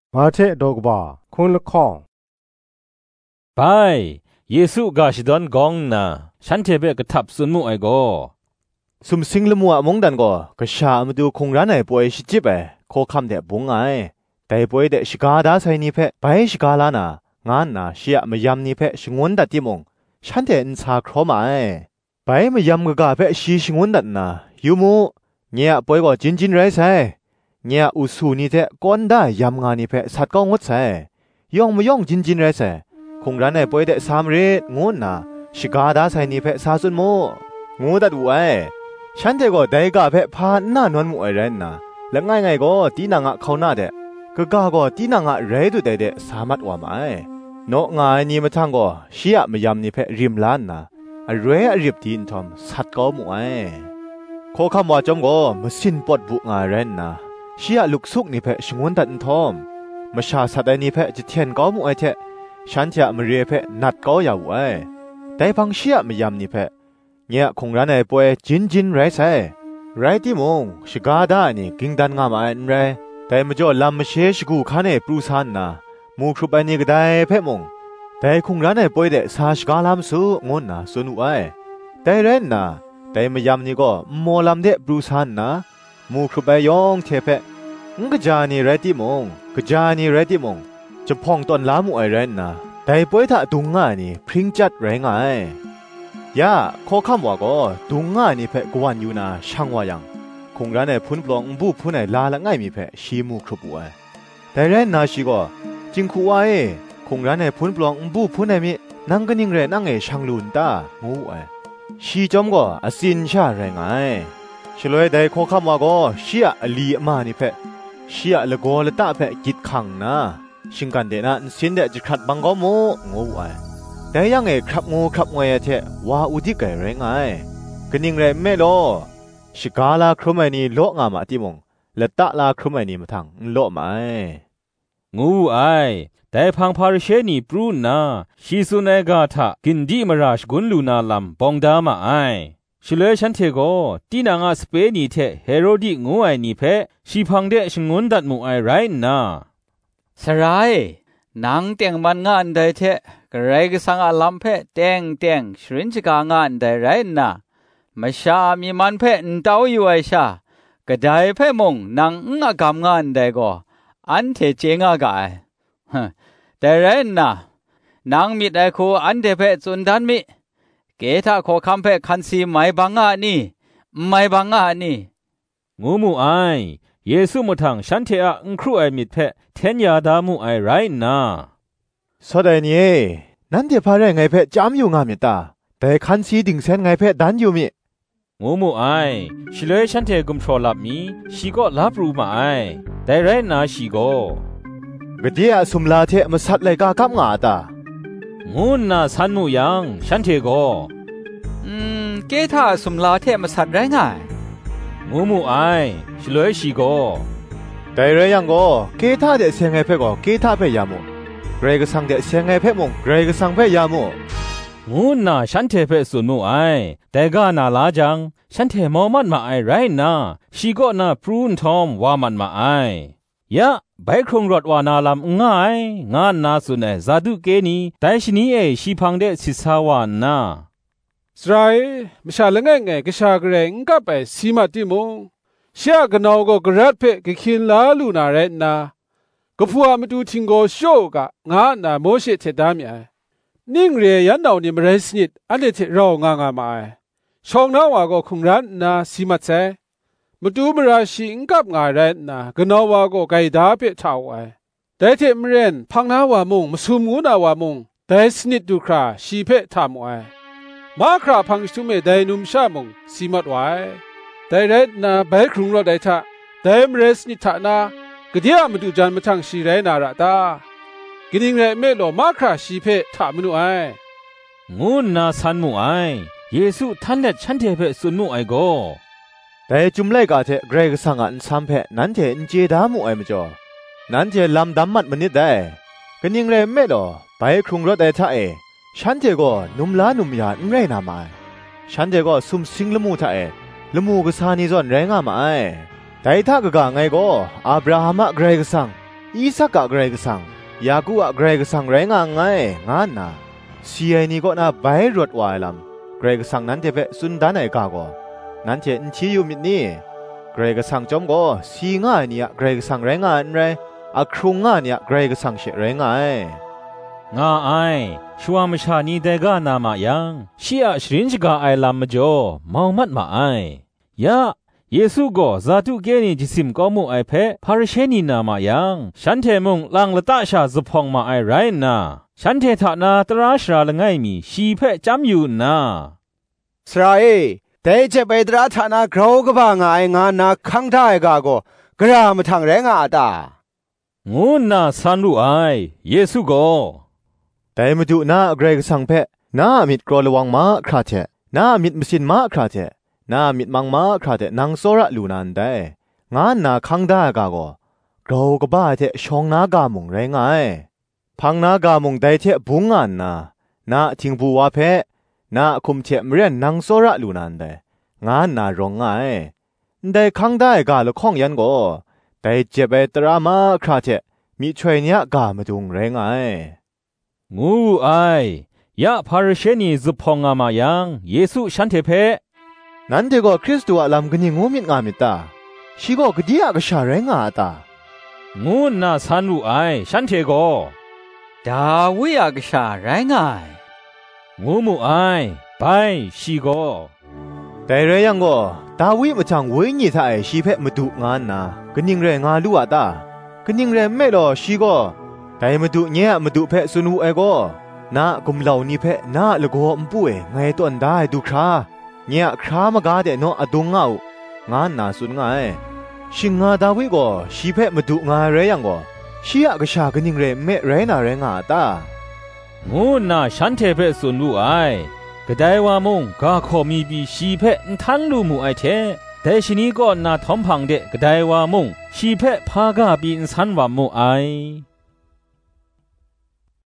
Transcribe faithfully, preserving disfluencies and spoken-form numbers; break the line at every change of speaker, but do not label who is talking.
มาเทดอกบาคุณละข้อง
ไปเยซูกาชิดอนกองนาฉันเทเบกทับสุนมุไอโก
สุมสิงละมัวมงดันก็กษามาดูคงร้านไหนป่วยชิจิบเอโคคำเดะบุงไงแต่ป่วยเดะชิกาดาไซนี่เพไปชิกาลานางานนาเชียมายำนี่เพชงวนดัดที่มงฉันเดะอินซาครอมาไปมายำกะกาเพชีชงวนดัดนายูมูเนี่ยป่วยก็จินจินไรไซเนี่ยอุสูนี่เทก้อนได้ยำงานนี่เพสัตว์ก็งดไซย่องไม่ย่องจินจินไรไซคงร้านไหนป่วยเดะสามเรศงวนนาชิกาดาไซนี่เพซาซุนโมงูดัดไว้ฉันเด็กก็ได้กาเพพาหน้านวลมวยเรนนะแล้วง่ายไงก็ตีนางะเขาหน้าเด็กก็กาก็ตีนางะเรดูเด็ดสามารถว่าไหมโนงายนี่มาทั้งก็เชียไม่ยำนี่เพริมล้านนะเรอริบทีนทอมสัตว์ก็มวยโคคำว่าจมก็มาสินปดบุงายเรนนะเชียลุกซุกนี่เพชงวนตันทอมมาชาสัตย์นี่เพจะเทียนก็มวยเทฉันจะมาเรียเพนัดก็อย่าไว้แต่ฟังเชียไม่ยำนี่เพเนี่ยคงร้านไหนป่วยจินจินไรใช่ไรที่มงชิกาดานี่กิงดันงามาอันไรแต่มาจ่อลำมาเชชกูข้าเนี่ยปลูซานนะมูครุปอันนี้ก็ได้เพ่มงแต่คงร้านไหนป่วยเดซาชิกาลำสูงอนนะสนุไอแต่เรนนะแต่มายำนี่ก็โมลำเดปลูซานนะมูครุปยองเทเปงกจานี่ไรที่มงกจานี่ไรที่มงจะพองตอนล้ามูไอเรนนะแต่ป่วยถ้าตุงง่านี่พริ้งจัดแรงไงยาโคคำว่าก็ดุงง่ายนี่เพกวนอยู่นะช่างว่ายังคงร้านในพุนปลองบุพุนในลาละง่ายมีเพชีมูครบวัวแต่เรนนาชีก็จิงคูว่าเอคงร้านในพุนปลองบุพุนในมีนั่งกันยิงเรนั่งเอช่างลุนตางูเอชีจอมก็อสินชาแรงไงฉลยได้โคคำว่าก็เชียอลีมานี่เพเชียละโกละตาเพกิดขังนะชิงกันเดนะสินเดจะขัดบังก็โมงูเอแต่ยังไงครับงูครับงวยเทว่าอุดิไกเรงไงกันยิงเรไม่โลชิกาลาครุมไอนี่โลงามาติมงและตะลาครุมไอนี่มาทางโลมา
งูไอแต่พังพาริเชนีปรูนาชีสุนัยกาทะกินดีมาราชกุนลูนาลัมปองดามาไอฉลยฉันเทโกตีนางาสเปนีเทเฮโรดิงูไอนี่เพชีพังเดชงุนดัดมูไอไรนา
สรายนางเตียงมันงานได้เทกระไรก็สังอาลัมเพเตียงเตียงชรินจิกางานได้ไรนะมาชามีมันเพนเต้าอยู่ไอชาก็ได้เพมงนางงากำงานได้ก็อันเทเจงากายแต่ไรนะนางมิดไอคูอันเทเพจุนดันมิเกถ้าขอคำเพคันซีไม่บังอานี่ไม่บังอานี่
งูมูไอเยซูมุทังฉันเทอะอุครูไอมิดเพเทนยาดามูไอไรนะ
สดายนี่นั่นเดี๋ยวพาเรื่องไงเพจำอยู่งามิตาแต่คันซีดิ่งเซนไงเพดันอยู่มิ
งูมูไอชิเลฉันเทกุมทรลับมีชีก็ลับรู้มาไอแต่ไรนาชีก็
กะเดียสุมลาเทมาสัตเลยกากับงาตา
งูน่าสันมูยังฉันเทก็
อืมเกถ้าสุมลาเทมาสัตไรง่าย
งูมูไอชิเลชีก็
แต่ไรยังก็เกถ้าเดเซงไงเพก็เกถ้าเพยามูเกรกสังเดเสียงไงเพ่มงเกรกสังเพ่ยามู
งูน่าฉันเทเพ่สุนมูไอแต่ก็น่าลาจังฉันเทมอมันมาไอไรน่าชีก็น่าพรูนทอมว่ามันมาไอยะใบครงรถวานาลำง่ายงานนาสุนเอซาดุเกนีแต่ชนีเอชีพังเดสิสาวานา
สไรมชาละง่ายไงกชากเรงกับไปสีมาติมงเชียกนาวก็กระดเพ่กขินลาลูนาเรนาก็พัวมาดูทิงโกโชกะงาหน้าโมเสเทดามยนิ่งเรียยันดาวนี่มเรสนิดอันเดเทเรางางามาชองน้าวาก็คงรันนาสีมัดเซมาดูมราชิงกับงาเรนนากนาวาก็ไกดาเปชาวไอแต่เทมเรนพังนาวามงมาสุมูนาวามงแต่สนิดดูคราชีเพทามไอมาคราพังสุเมไดนุมชามงสีมัดไวแต่เรนนาเบครุงรไดทะแต่มเรสนิดทะนากะเดียมาดูจันมาทั้งชีไรนาระตากินิงเรเมโลมาคราชีเพถามนุไอ
งูน่าสันมูไอเยซูท่านเด็ดฉันเทเพสุนมูไอโก
แต่จุมไลกาเทเกรกสังอันซัมเพนั้นเทอินเจดามูไอมจ่อนั้นเทลำดำมัดมันนิดได้กินิงเรเมโลไปครุงรถได้ท่าเอฉันเทก็นุ่มล้านุ่มยาอินไรนามาฉันเทก็ซุมสิงละมูท่าเอละมูกษานิจอนแรงอามาแต่ถ้ากะกะไงก็อับราฮัมะเกรกสังอีสักกะเกรกสังยากูอะเกรกสังไรงาไงงานนาซีไอนี่ก็น่าไปรวดวายลำเกรกสังนั้นเทเปสุนดานไอกาโกนั้นเทอินชีอยู่มิดนี่เกรกสังจอมก็ซีง่ายเนี่ยเกรกสังไรงานไรอะครุงง่ายเนี่ยเกรกสังเฉไรงาย
งาไอชัวมชานีเดกานามายังชีอะชรินจกาไอลามมจ่อมองมัดมาไอยะเยซูก็ซาตุเกนีจิสิมก็มุไอเพพาริเชนีนามายังฉันเทมุงลังละตาชาซุพองมาไอไรนาฉันเทถานาตราชราละไงมีชีเพจำอยู่นา
สราเอแต่เจ็บไปตราฐานะกราวกบ้างไองานนาขังท่ายกาโกกระามทางแรงอาตา
งูนาสันรูไอเยซูก็
แต่มาดูน้าเกรกสังเพน้ามิดกรอลวังมาคราเทน้ามิดมสินมาคราเทน้ามิดมังมาคราเทนางโซระลูนันได้งานนาขังได้กาโกกราวกบ้าเทชองนากามงแรงไงพังนากามงได้เทบุงงานนานาทิงบัวเพนาคุมเทมเรียนนางโซระลูนันได้งานนารองไงได้ขังได้กาลข้องยันโกได้เจ็บไปตรามาคราเทมีช่วยเนี้ยกามาดุงแรงไง
งูไอยะพาริเชนีซุพองามายังเยซูฉันเทเพ
นั้นเทก็คริสต์อะลำกนิงูมิดงามิตาชีก็กดีอะกชาแรงาตา
งูนาสันรูไอฉันเทก็
ดาวิอะกชาแรงไง
งูมูไอไปชีก็
แต่เรยังก็ดาวิมาจังวิญญาณไอชีเพมาดูงานนากนิงเรงาลูอะตากนิงเรไม่รอชีก็แต่มาดูเนี่ยมาดูเพะสุนูเอโกน้ากุมเหล่านี้เพะน้าละโกอมป่วยไงตัวอันได้ดูคราเนี่ยครามากาเดโนอดุงเอางานนาสุนไงชิงงาดาวิโกชีเพะมาดูงาเรยังโกชีอะกะชากนิงเรเมเรนาเรงาตา
งูนาฉันเทเพสุนูไอกระไดวามงกาขอมีบีชีเพะทันลูมูไอเทแต่ชนีก็นาทอมพังเดกระไดวามงชีเพะพากาบีอินสันวามูไอ